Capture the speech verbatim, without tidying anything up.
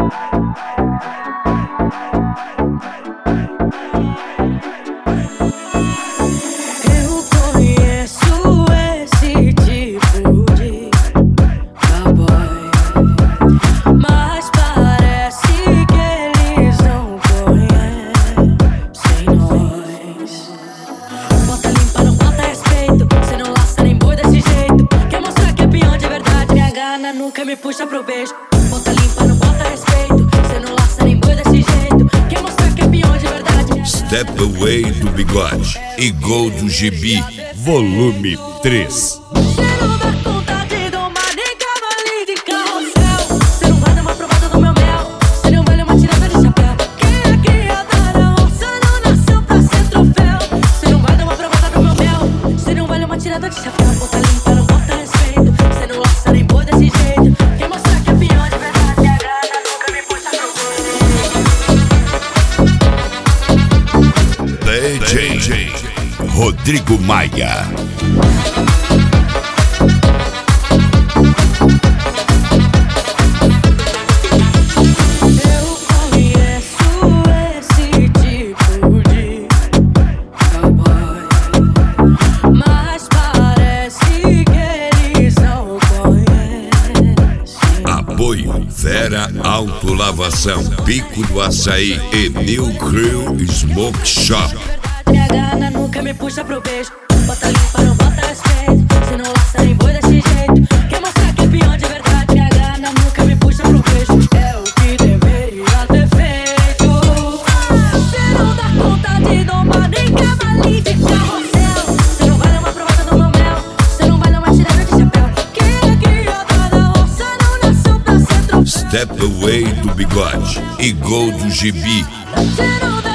Nunca me puxa pro beijo. Bota limpa, não bota respeito. Cê não laça nem boi desse jeito. Quer mostrar que é peão de verdade. Step Away do Bigode e Gol do Gibi, volume três. Cê não dá conta de domar nem cavalinho de carrossel. Cê não vai dar uma provada do meu mel. Cê não vale uma tirada de chapéu. Quem é criada na roça não nasceu pra ser troféu. Cê não vai dar uma provada do meu mel. Cê não vale uma tirada de chapéu. Bota limpa, não bota respeito. Cê não laça nem boi desse jeito. Quer mostrar que é peão de verdade. A grana nunca me puxa pro beijo. D J Rodrigo Maia. Apoio Vera Autolavação, Pico do Açaí e New Crew Smoke Shop. Minha gana nunca me puxa pro beijo. Bota limpa, não bota respeito. Cê não laça nem boi desse jeito. Quer mostrar que é peão de verdade. Minha gana nunca me puxa pro beijo. É o que deveria ter feito. Cê não dá conta de domar nem cavalinho de carrossel. Cê não vale uma provada do meu mel. Cê não vale uma tirada de chapéu. Quem é criada na roça não nasceu pra ser troféu. Step Away do Bigode e Gol do Gibi. Cê não dá